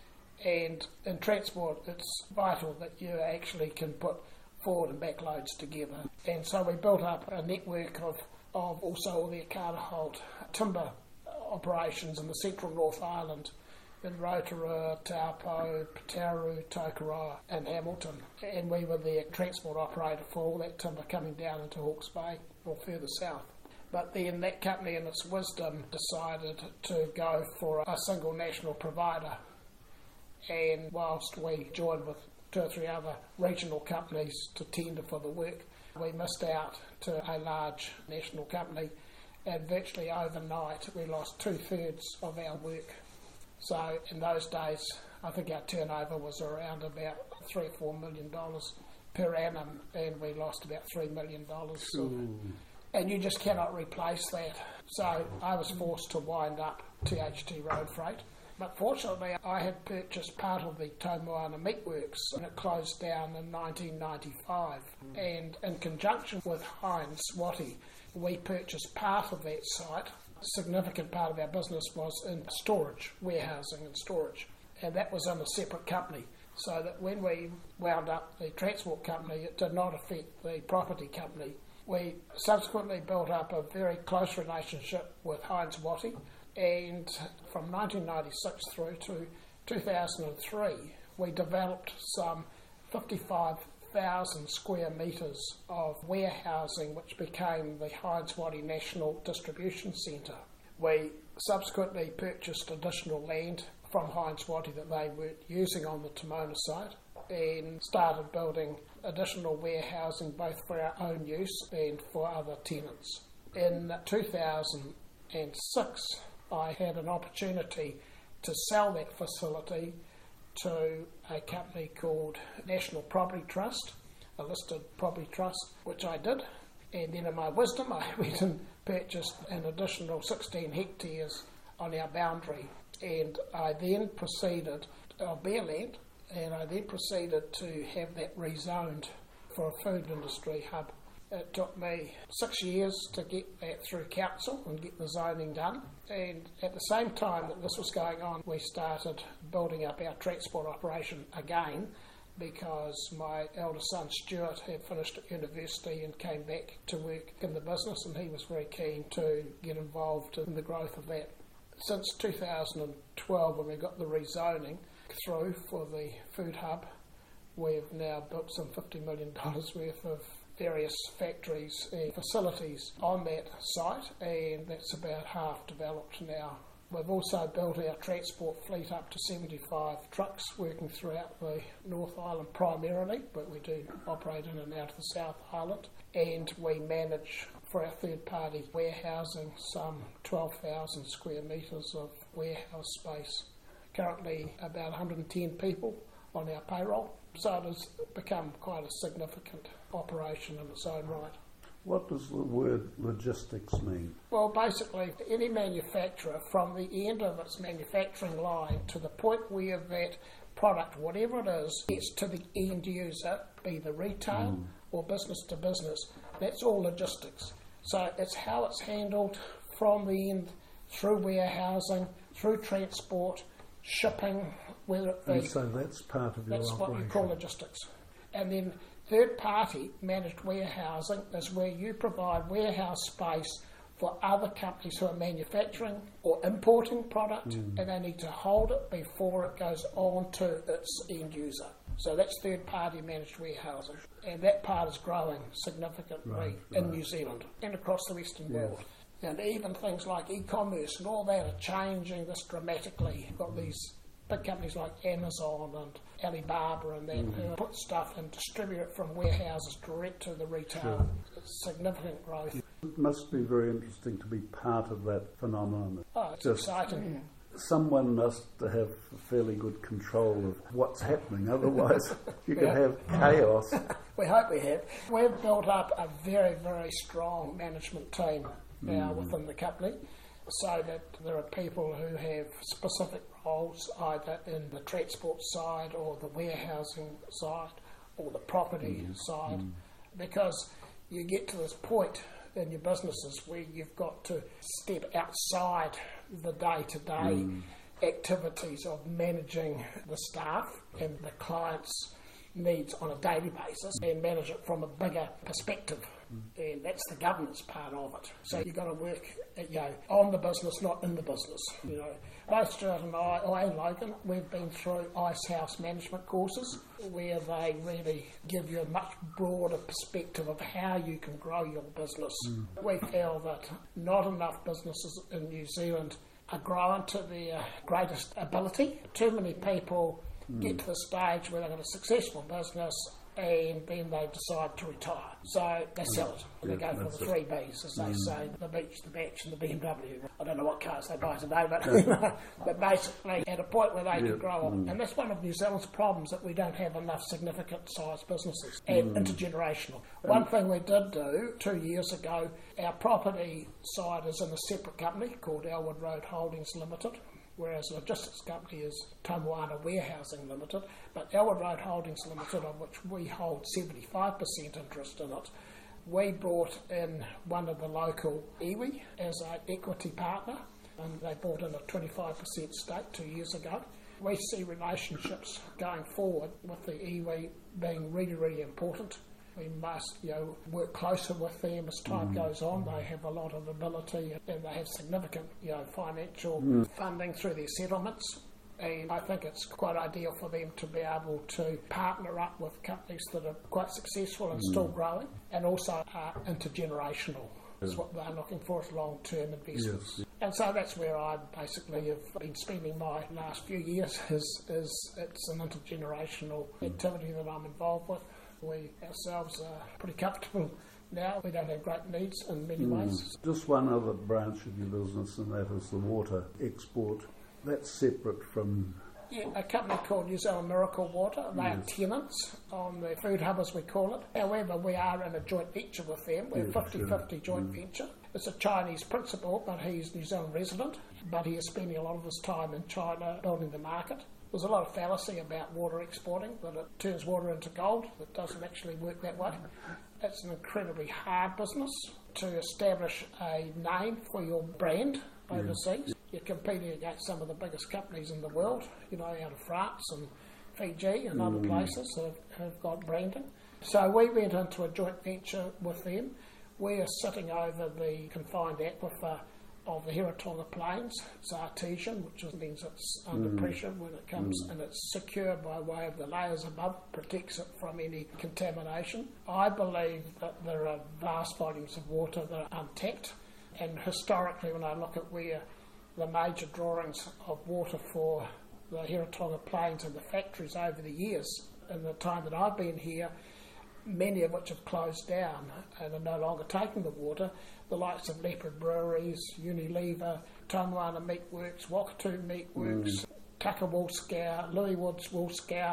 And in transport, it's vital that you actually can put forward and back loads together. And so we built up a network of also all the Carter Holt timber operations in the central North Island, in Rotorua, Taupo, Pataru, Tokoroa and Hamilton. And we were the transport operator for all that timber coming down into Hawke's Bay or further south. But then that company in its wisdom decided to go for a single national provider. And whilst we joined with 2 or 3 other regional companies to tender for the work, we missed out to a large national company, and virtually overnight we lost 2/3 of our work. So in those days, I think our turnover was around about $3 or $4 million per annum, and we lost about $3 million. And you just cannot replace that. So I was forced to wind up THT Road Freight. But fortunately, I had purchased part of the Tomoana Meatworks, and it closed down in 1995. And in conjunction with Heinz Watty, we purchased part of that site. A significant part of our business was in storage, warehousing and storage. And that was in a separate company. So that when we wound up the transport company, it did not affect the property company. We subsequently built up a very close relationship with Heinz Watty, and from 1996 through to 2003, we developed some 55,000 square metres of warehousing, which became the Heinz Watty National Distribution Centre. We subsequently purchased additional land from Heinz Watty that they weren't using on the Timona site, and started building additional warehousing both for our own use and for other tenants. In 2006, I had an opportunity to sell that facility to a company called National Property Trust, a listed property trust, which I did. And then in my wisdom, I went and purchased an additional 16 hectares on our boundary. And I then proceeded, bare land, and I then proceeded to have that rezoned for a food industry hub. It took me 6 years to get that through council and get the zoning done. And at the same time that this was going on, we started building up our transport operation again, because my eldest son Stuart had finished at university and came back to work in the business, and he was very keen to get involved in the growth of that. Since 2012, when we got the rezoning through for the food hub, we've now built some $50 million worth of various factories and facilities on that site, and that's about half developed now. We've also built our transport fleet up to 75 trucks working throughout the North Island primarily, but we do operate in and out of the South Island, and we manage for our third party warehousing some 12,000 square metres of warehouse space. Currently about 110 people on our payroll, So it has become quite a significant operation in its own right. What does the word logistics mean? Well, basically, any manufacturer, from the end of its manufacturing line to the point where that product, whatever it is, gets to the end user, be the retail or business to business, that's all logistics. So it's how it's handled from the end, through warehousing, through transport, shipping, whether it be... And so that's part of your That's operation. what you call logistics. And then third-party managed warehousing is where you provide warehouse space for other companies who are manufacturing or importing product, and they need to hold it before it goes on to its end user. So that's third-party managed warehousing, and that part is growing significantly in New Zealand and across the Western world. And even things like e-commerce and all that are changing this dramatically. You've got these big companies like Amazon and Alibaba and that who put stuff and distribute it from warehouses direct to the retail. It's significant growth. It must be very interesting to be part of that phenomenon. Oh, it's Just exciting. Someone must have fairly good control of what's happening, otherwise you can have chaos. We hope we have. We've built up a very, very strong management team now within the company, so that there are people who have specific roles either in the transport side or the warehousing side or the property side, because you get to this point in your businesses where you've got to step outside the day-to-day activities of managing the staff and the clients' needs on a daily basis and manage it from a bigger perspective. And that's the governance part of it. So you've got to work, on the business, not in the business. Both Stuart and I and Logan, we've been through Icehouse management courses where they really give you a much broader perspective of how you can grow your business. We feel that not enough businesses in New Zealand are growing to their greatest ability. Too many people get to the stage where they've got a successful business and then they decide to retire. So they sell it. They go for the three Bs, as they say, the beach, the batch and the BMW. I don't know what cars they buy today, but basically at a point where they can grow on. And that's one of New Zealand's problems, that we don't have enough significant sized businesses and intergenerational. One thing we did do 2 years ago, our property side is in a separate company called Elwood Road Holdings Limited, whereas the logistics company is Tamoana Warehousing Limited, but Elwood Road Holdings Limited, on which we hold 75% interest in it, we brought in one of the local iwi as an equity partner, and they brought in a 25% stake 2 years ago. We see relationships going forward with the iwi being really, really important. We must work closer with them as time goes on. They have a lot of ability and they have significant financial funding through their settlements. And I think it's quite ideal for them to be able to partner up with companies that are quite successful and still growing, and also are intergenerational. Is what they're looking for, is long-term investments. Yes. And so that's where I basically have been spending my last few years. Is it's an intergenerational activity that I'm involved with. We ourselves are pretty comfortable now. We don't have great needs in many ways. Just one other branch of your business, and that is the water export. That's separate from... Yeah, a company called New Zealand Miracle Water. They are tenants on the food hub, as we call it. However, we are in a joint venture with them. We're 50-50 joint venture. It's a Chinese principal, but he's New Zealand resident. But he is spending a lot of his time in China building the market. There's a lot of fallacy about water exporting, that it turns water into gold. It doesn't actually work that way. It's an incredibly hard business to establish a name for your brand overseas. You're competing against some of the biggest companies in the world, out of France and Fiji and other places that have got branding. So we went into a joint venture with them. We are sitting over the confined aquifer of the Hiratonga Plains. It's artesian, which means it's under pressure when it comes, and it's secure by way of the layers above, protects it from any contamination. I believe that there are vast volumes of water that are untapped, and historically, when I look at where the major drawings of water for the Hiratonga Plains and the factories over the years, in the time that I've been here, many of which have closed down and are no longer taking the water, the likes of Leopard Breweries, Unilever, Tamoana Meat Works, Wakatu Meat Works, Taka Wool Scour, Louis Woods Wool Scour,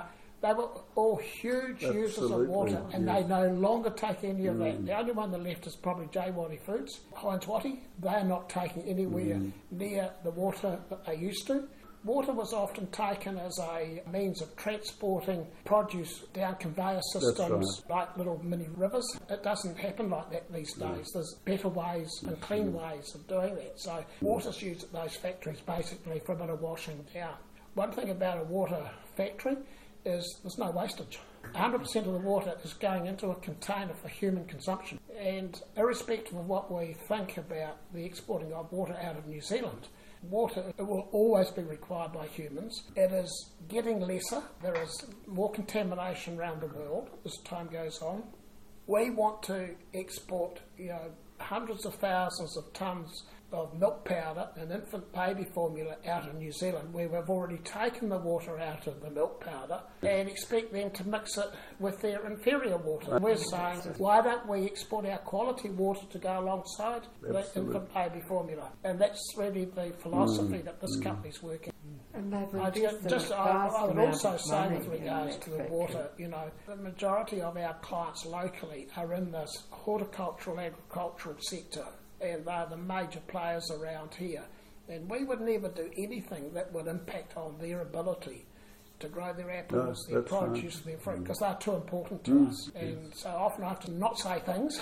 They were all huge users of water, and they no longer take any of that. The only one that left is probably J. Wattie Foods, Heinz Wattie. They're not taking anywhere near the water that they used to. Water was often taken as a means of transporting produce down conveyor systems, like little mini rivers. It doesn't happen like that these days. There's better ways and clean ways of doing that. So water's used at those factories basically for a bit of washing down. One thing about a water factory is there's no wastage. 100% of the water is going into a container for human consumption. And irrespective of what we think about the exporting of water out of New Zealand, water will always be required by humans. It is getting lesser. There is more contamination around the world as time goes on. We want to export, hundreds of thousands of tonnes of milk powder and infant baby formula out of New Zealand, where we've already taken the water out of the milk powder, and expect them to mix it with their inferior water. We're saying, why don't we export our quality water to go alongside the infant baby formula? And that's really the philosophy that this company's working. And I would also say with regards to the water, the majority of our clients locally are in this horticultural, agricultural sector, and they're the major players around here. And we would never do anything that would impact on their ability to grow their apples, their produce, their fruit, because they're too important to us. And so often I have to not say things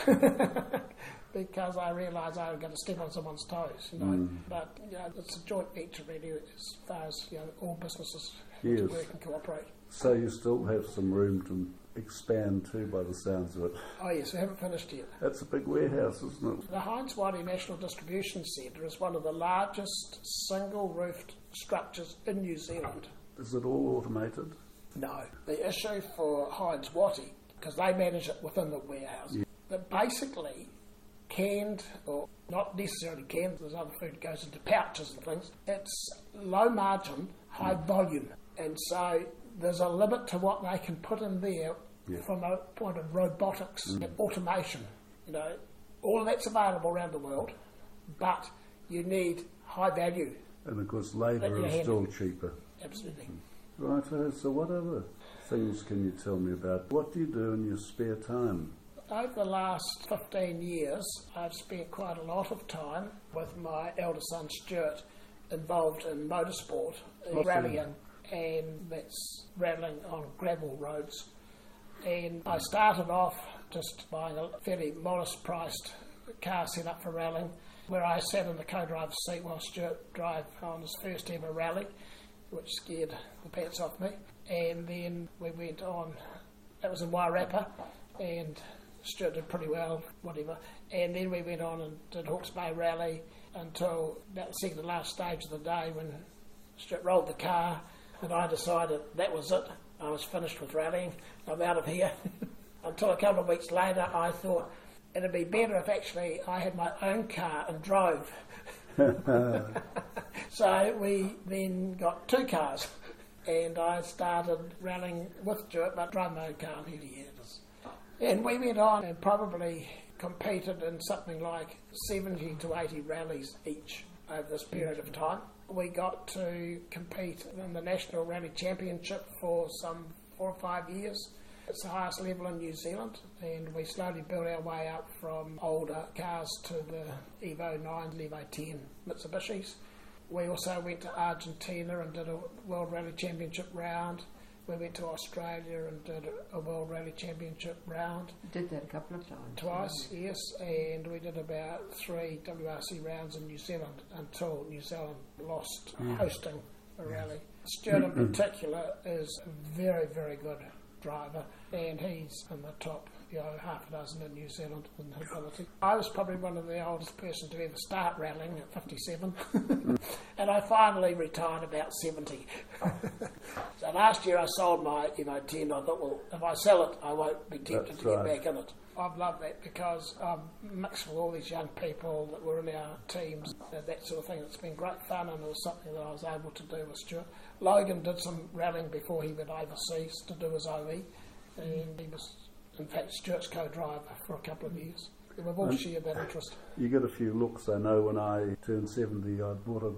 because I realise I'm going to step on someone's toes, But it's a joint venture really as far as all businesses have to work and cooperate. So you still have some room to expand too, by the sounds of it. Oh yes, we haven't finished yet. That's a big warehouse, isn't it? The Heinz Wattie National Distribution Centre is one of the largest single-roofed structures in New Zealand. Is it all automated? No. The issue for Heinz Wattie, because they manage it within the warehouse, that basically canned, or not necessarily canned, there's other food that goes into pouches and things, it's low margin, high volume. And so there's a limit to what they can put in there from a point of robotics and automation. All of that's available around the world, but you need high value. And of course labour is still cheaper. Absolutely. Right, so what other things can you tell me about? What do you do in your spare time? Over the last 15 years, I've spent quite a lot of time with my elder son Stuart involved in motorsport, rallying, and that's rattling on gravel roads. And I started off just buying a fairly modest-priced car set up for rallying, where I sat in the co-driver's seat while Stuart drove on his first ever rally, which scared the pants off me. And then we went on, that was in Wairarapa, and Stuart did pretty well, whatever. And then we went on and did Hawke's Bay Rally until about the second to last stage of the day when Stuart rolled the car, and I decided that was it. I was finished with rallying. I'm out of here. Until a couple of weeks later, I thought it'd be better if actually I had my own car and drove. So we then got two cars, and I started rallying with Stuart, but drove my own car and here he is. And we went on and probably competed in something like 70 to 80 rallies each over this period of time. We got to compete in the National Rally Championship for some 4 or 5 years. It's the highest level in New Zealand, and we slowly built our way up from older cars to the Evo 9, Evo 10 Mitsubishis. We also went to Argentina and did a World Rally Championship round. We went to Australia and did a World Rally Championship round. Did that a couple of times. Twice, yes, and we did about 3 WRC rounds in New Zealand until New Zealand lost hosting a rally. Stuart in particular is a very, very good driver, and he's in the top half a dozen in New Zealand in his ability. I was probably one of the oldest person to ever start rallying at 57, and I finally retired about 70. So last year I sold my Evo 10. I thought, well, if I sell it, I won't be tempted to get back in it. I've loved that because I'm mixed with all these young people that were in our teams, that sort of thing. It's been great fun, and it was something that I was able to do with Stuart. Logan did some rallying before he went overseas to do his OE, and he was, in fact, Stuart's co-driver for a couple of years. We've all shared that interest. You get a few looks. I know when I turned 70, I bought a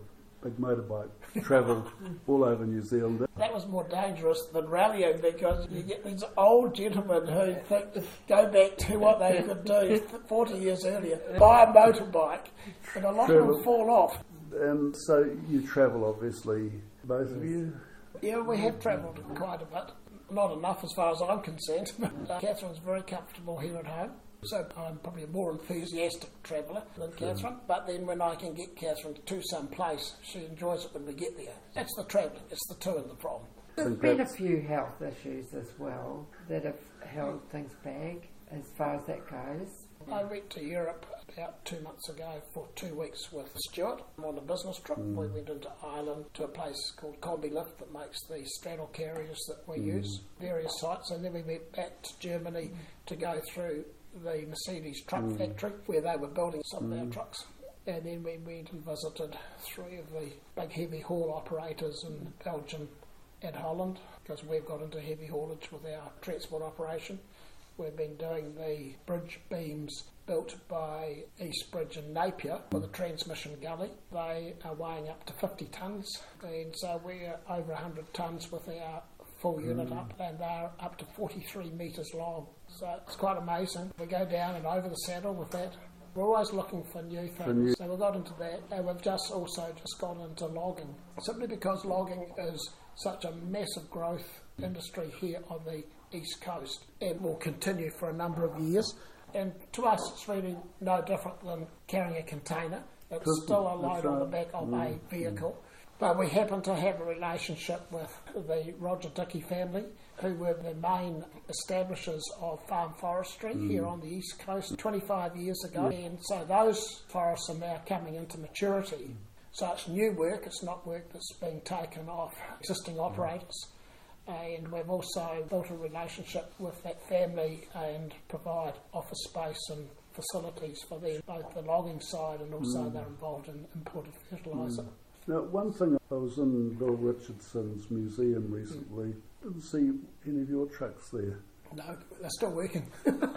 big motorbike, travelled all over New Zealand. That was more dangerous than rallying because you get these old gentlemen who think, go back to what they could do 40 years earlier, buy a motorbike, and a lot of them fall off. And so you travel, obviously, both of you? Yeah, we have travelled quite a bit. Not enough as far as I'm concerned, but Catherine's very comfortable here at home. So I'm probably a more enthusiastic traveller than Catherine, but then when I can get Catherine to some place, she enjoys it when we get there. That's the travelling, it's the to and the from. There's been a few health issues as well that have held things back as far as that goes. I went to Europe about 2 months ago for 2 weeks with Stuart on a business trip. We went into Ireland to a place called Combi-Lift that makes the straddle carriers that we use, various sites, and then we went back to Germany to go through the Mercedes truck factory where they were building some of our trucks. And then we went and visited 3 of the big heavy haul operators in Belgium and Holland, because we've got into heavy haulage with our transport operation. We've been doing the bridge beams built by East Bridge in Napier for the transmission gully. They are weighing up to 50 tonnes, and so we're over 100 tonnes with our full unit up, and they're up to 43 metres long. So it's quite amazing. We go down and over the saddle with that. We're always looking for new things. So we got into that, and we've just gone into logging, simply because logging is such a massive growth industry here on the East Coast and will continue for a number of years. And to us, it's really no different than carrying a container. It's still a load on the back of a vehicle. But we happen to have a relationship with the Roger Dickey family, who were the main establishers of farm forestry here on the East Coast 25 years ago. And so those forests are now coming into maturity. So it's new work, it's not work that's being taken off existing operators. And we've also built a relationship with that family and provide office space and facilities for them, both the logging side and also they're involved in imported fertiliser. Now, one thing, I was in Bill Richardson's museum recently. Didn't see any of your trucks there. No, they're still working.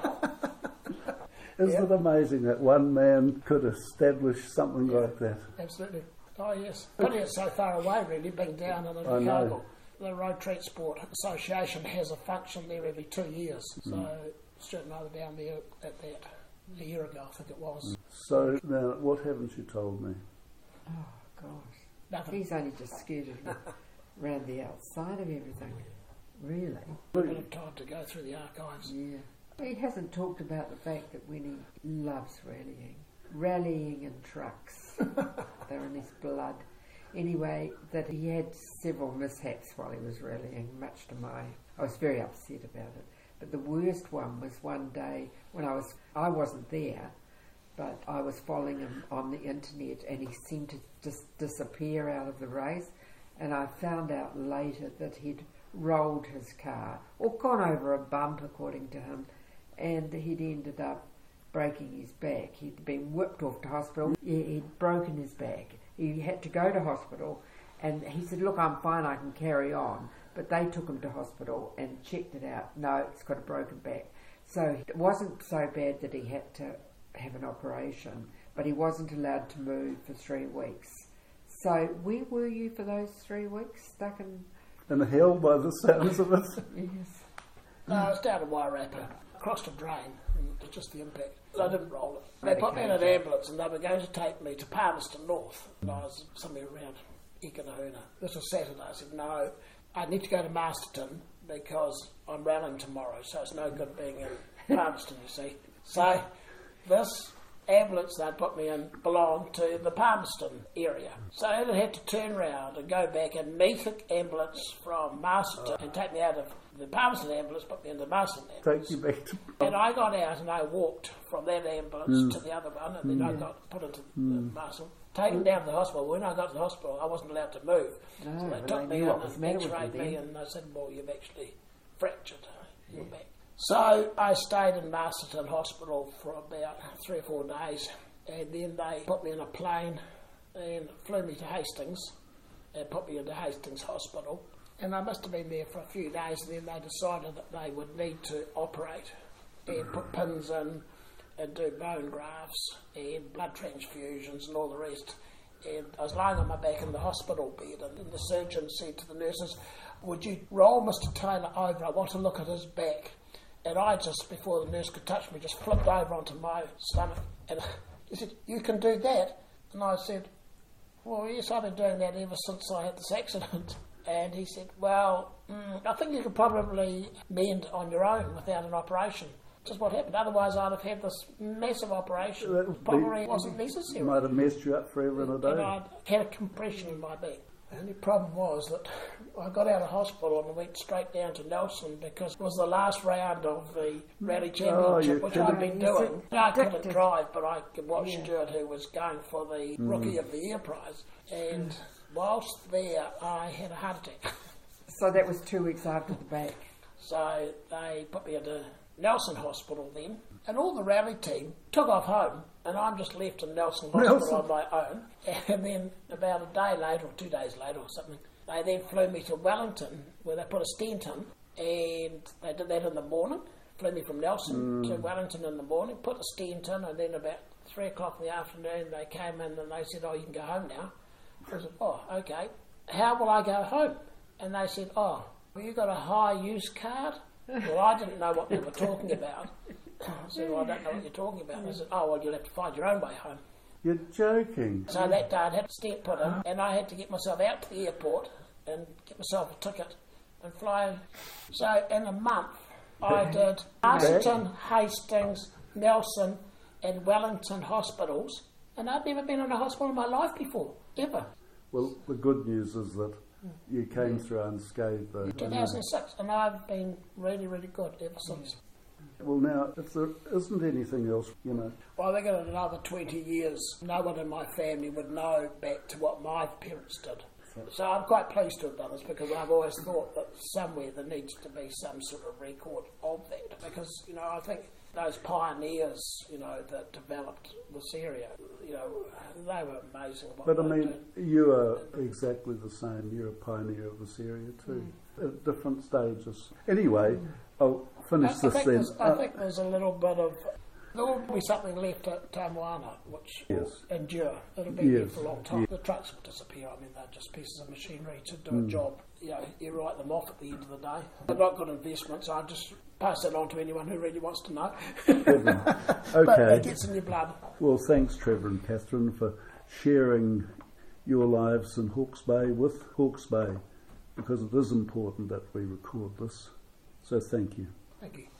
Isn't it amazing that one man could establish something like that? Absolutely. Oh, yes. Putting it so far away, really, being down in Invercargill. The Road Transport Association has a function there every 2 years. So Stuart and I were down there at that a year ago, I think it was. So now, what haven't you told me? Oh, gosh. Nothing. He's only just scooted around the outside of everything. Really? A bit of time to go through the archives. Yeah. He hasn't talked about the fact that when he loves rallying in trucks. They're in his blood. Anyway, that he had several mishaps while he was rallying, much to I was very upset about it. But the worst one was one day when I wasn't there, but I was following him on the internet and he seemed to just disappear out of the race, and I found out later that he'd rolled his car or gone over a bump, according to him, and he'd ended up breaking his back. He'd been whipped off to hospital. He'd broken his back. He had to go to hospital, and he said, look, I'm fine, I can carry on. But they took him to hospital and checked it out. No, it's got a broken back. So it wasn't so bad that he had to have an operation, but he wasn't allowed to move for 3 weeks. So where were you for those 3 weeks? Stuck in hell by the sounds of it? Yes. No, I was down in Wairarapa, crossed a drain, and it was just the impact. I didn't roll it. They put me in an ambulance and they were going to take me to Palmerston North. And I was somewhere around Ikanahuna. This was Saturday. I said, no, I need to go to Masterton because I'm rallying tomorrow, so it's no good being in Palmerston, you see. So this ambulance they put me in belonged to the Palmerston area. So I had to turn around and go back and meet an ambulance from Masterton and take me out of the Palmerston ambulance, put me in the Masterton ambulance. Take you back to... And I got out and I walked from that ambulance to the other one, and then I got put into the Masterton. Taken down to the hospital. When I got to the hospital, I wasn't allowed to move. No, so they took me in and x-rayed me, and they said, well, you've actually fractured your back. So I stayed in Masterton Hospital for about 3 or 4 days, and then they put me in a plane and flew me to Hastings and put me into Hastings Hospital. And I must have been there for a few days, and then they decided that they would need to operate and put pins in and do bone grafts and blood transfusions and all the rest. and I was lying on my back in the hospital bed, and the surgeon said to the nurses, "Would you roll Mr. Taylor over? I want to look at his back." And I just, before the nurse could touch me, just flipped over onto my stomach. And he said, "You can do that?" And I said, "Well, yes, I've been doing that ever since I had this accident." And he said, "Well, I think you could probably mend on your own without an operation." Just what happened. Otherwise, I'd have had this massive operation. It probably wasn't necessary. It might have messed you up forever and a day. And I'd had a compression in my back. The only problem was that I got out of hospital and went straight down to Nelson because it was the last round of the Rally Championship, which I'd been doing. I couldn't drive, but I could watch Stuart, who was going for the Rookie of the Year prize. And whilst there, I had a heart attack. So that was 2 weeks after the back. So they put me into Nelson Hospital then, and all the rally team took off home, and I'm just left in Nelson Hospital on my own. And then about a day later, or 2 days later or something, they then flew me to Wellington, where they put a stent in, and they did that in the morning. Flew me from Nelson to Wellington in the morning, put a stent in, and then about 3 o'clock in the afternoon they came in and they said, "Oh, you can go home now." I said, "Oh, okay. How will I go home?" And they said, "Oh, well, you got a high use card?" Well, I didn't know what they were talking about. I said, "Well, I don't know what you're talking about." And I said, "Oh, well, you'll have to find your own way home." You're joking. So that day I'd had a stent put in, and I had to get myself out to the airport and get myself a ticket and fly. So in a month, I did Marston, Hastings, Nelson, and Wellington hospitals, and I'd never been in a hospital in my life before, ever. Well, the good news is that you came through unscathed, though. 2006, and I've been really, really good ever since. Well, now, if there isn't anything else, Well, I think in another 20 years, no one in my family would know back to what my parents did. So I'm quite pleased to have done this, because I've always thought that somewhere there needs to be some sort of record of that. Because, I think those pioneers, that developed this area, they were amazing. But I mean, you are exactly the same. You're a pioneer of this area too, at different stages. Anyway, I'll finish this then. I think there's a little bit of... There will be something left at Tamuana which will endure. It'll be there for a long time. The trucks will disappear. I mean, they're just pieces of machinery to do a job. You write them off at the end of the day. They're not good investments. I just pass that on to anyone who really wants to know. Okay. But it gets in your blood. Well, thanks, Trevor and Catherine, for sharing your lives in Hawke's Bay with Hawke's Bay, because it is important that we record this. So thank you. Thank you.